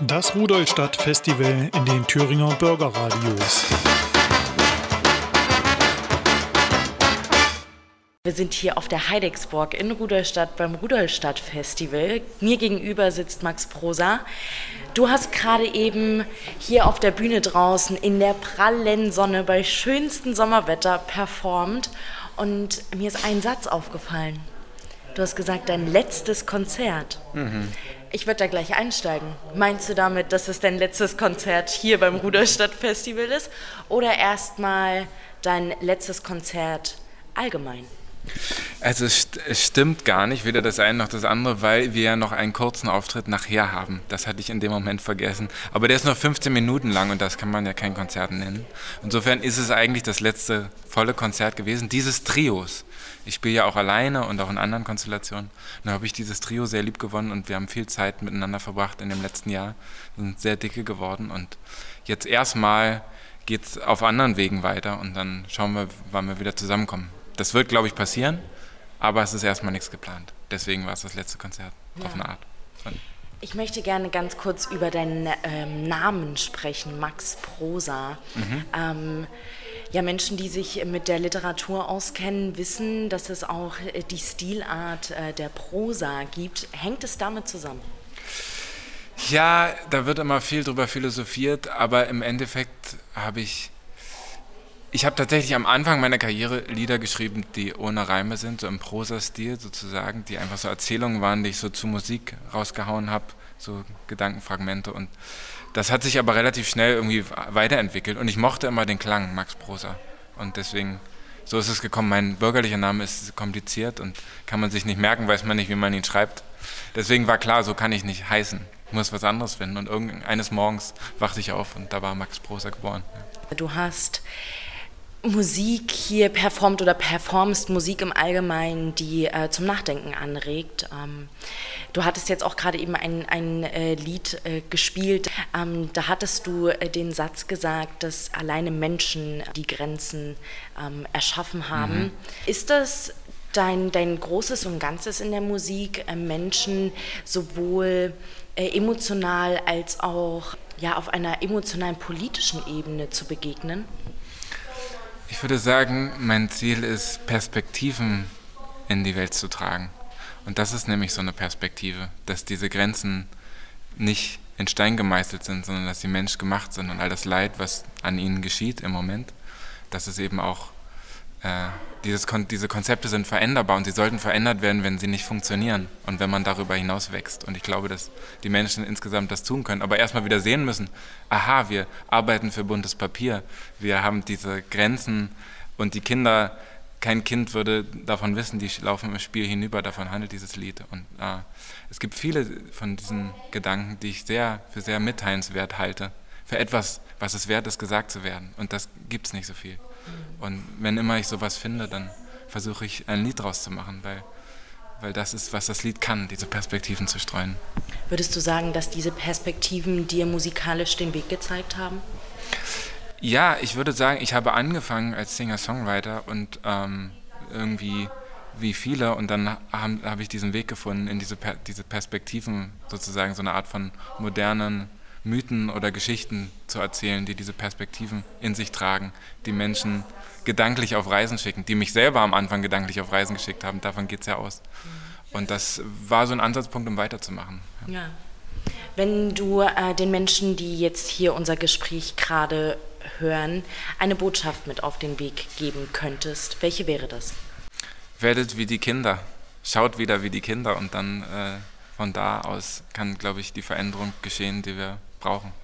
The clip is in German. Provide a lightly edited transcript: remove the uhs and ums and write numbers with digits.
Das Rudolstadt-Festival in den Thüringer Bürgerradios. Wir sind hier auf der Heidecksburg in Rudolstadt beim Rudolstadt-Festival. Mir gegenüber sitzt Max Prosa. Du hast gerade eben hier auf der Bühne draußen in der prallen Sonne bei schönstem Sommerwetter performt. Und mir ist ein Satz aufgefallen. Du hast gesagt, dein letztes Konzert. Ich würde da gleich einsteigen. Meinst du damit, dass es dein letztes Konzert hier beim Rudolstadt-Festival ist? Oder erstmal dein letztes Konzert allgemein? Also es stimmt gar nicht, weder das eine noch das andere, weil wir ja noch einen kurzen Auftritt nachher haben. Das hatte ich in dem Moment vergessen. Aber der ist nur 15 Minuten lang und das kann man ja kein Konzert nennen. Insofern ist es eigentlich das letzte volle Konzert gewesen, dieses Trios. Ich spiele ja auch alleine und auch in anderen Konstellationen. Und da habe ich dieses Trio sehr lieb gewonnen und wir haben viel Zeit miteinander verbracht in dem letzten Jahr. Wir sind sehr dicke geworden und jetzt erstmal geht es auf anderen Wegen weiter und dann schauen wir, wann wir wieder zusammenkommen. Das wird, glaube ich, passieren, aber es ist erstmal nichts geplant. Deswegen war es das letzte Konzert, auf eine Art. Ich möchte gerne ganz kurz über deinen Namen sprechen, Max Prosa. Menschen, die sich mit der Literatur auskennen, wissen, dass es auch die Stilart der Prosa gibt. Hängt es damit zusammen? Ja, da wird immer viel drüber philosophiert, aber im Endeffekt habe ich tatsächlich am Anfang meiner Karriere Lieder geschrieben, die ohne Reime sind, so im Prosastil sozusagen, die einfach so Erzählungen waren, die ich so zu Musik rausgehauen habe, so Gedankenfragmente. Und das hat sich aber relativ schnell irgendwie weiterentwickelt und ich mochte immer den Klang Max Prosa. Und deswegen, so ist es gekommen. Mein bürgerlicher Name ist kompliziert und kann man sich nicht merken, weiß man nicht, wie man ihn schreibt. Deswegen war klar, so kann ich nicht heißen. Ich muss was anderes finden. Und eines Morgens wachte ich auf und da war Max Prosa geboren. Ja. Du hast Musik hier performt oder performst Musik im Allgemeinen, die zum Nachdenken anregt. Du hattest jetzt auch gerade eben ein Lied gespielt. Da hattest du den Satz gesagt, dass alleine Menschen die Grenzen erschaffen haben. Ist das dein Großes und Ganzes in der Musik, Menschen sowohl emotional als auch auf einer emotionalen politischen Ebene zu begegnen? Ich würde sagen, mein Ziel ist, Perspektiven in die Welt zu tragen. Und das ist nämlich so eine Perspektive, dass diese Grenzen nicht in Stein gemeißelt sind, sondern dass sie menschgemacht sind und all das Leid, was an ihnen geschieht im Moment, dass es eben auch, diese Konzepte sind veränderbar und sie sollten verändert werden, wenn sie nicht funktionieren und wenn man darüber hinaus wächst. Und ich glaube, dass die Menschen insgesamt das tun können, aber erstmal wieder sehen müssen, aha, wir arbeiten für buntes Papier, wir haben diese Grenzen und die Kinder, kein Kind würde davon wissen, die laufen im Spiel hinüber, davon handelt dieses Lied. Und es gibt viele von diesen Gedanken, die ich für sehr mitteilenswert halte, für etwas, was es wert ist, gesagt zu werden. Und das gibt es nicht so viel. Und wenn immer ich sowas finde, dann versuche ich ein Lied draus zu machen, weil das ist, was das Lied kann, diese Perspektiven zu streuen. Würdest du sagen, dass diese Perspektiven dir musikalisch den Weg gezeigt haben? Ja, ich würde sagen, ich habe angefangen als Singer-Songwriter und irgendwie wie viele und dann habe ich diesen Weg gefunden in diese Perspektiven, sozusagen so eine Art von modernen Mythen oder Geschichten zu erzählen, die diese Perspektiven in sich tragen, die Menschen gedanklich auf Reisen schicken, die mich selber am Anfang gedanklich auf Reisen geschickt haben. Davon geht es ja aus. Und das war so ein Ansatzpunkt, um weiterzumachen. Ja. Wenn du den Menschen, die jetzt hier unser Gespräch gerade hören, eine Botschaft mit auf den Weg geben könntest, welche wäre das? Werdet wie die Kinder. Schaut wieder wie die Kinder und dann von da aus kann, glaube ich, die Veränderung geschehen, die wir brauchen.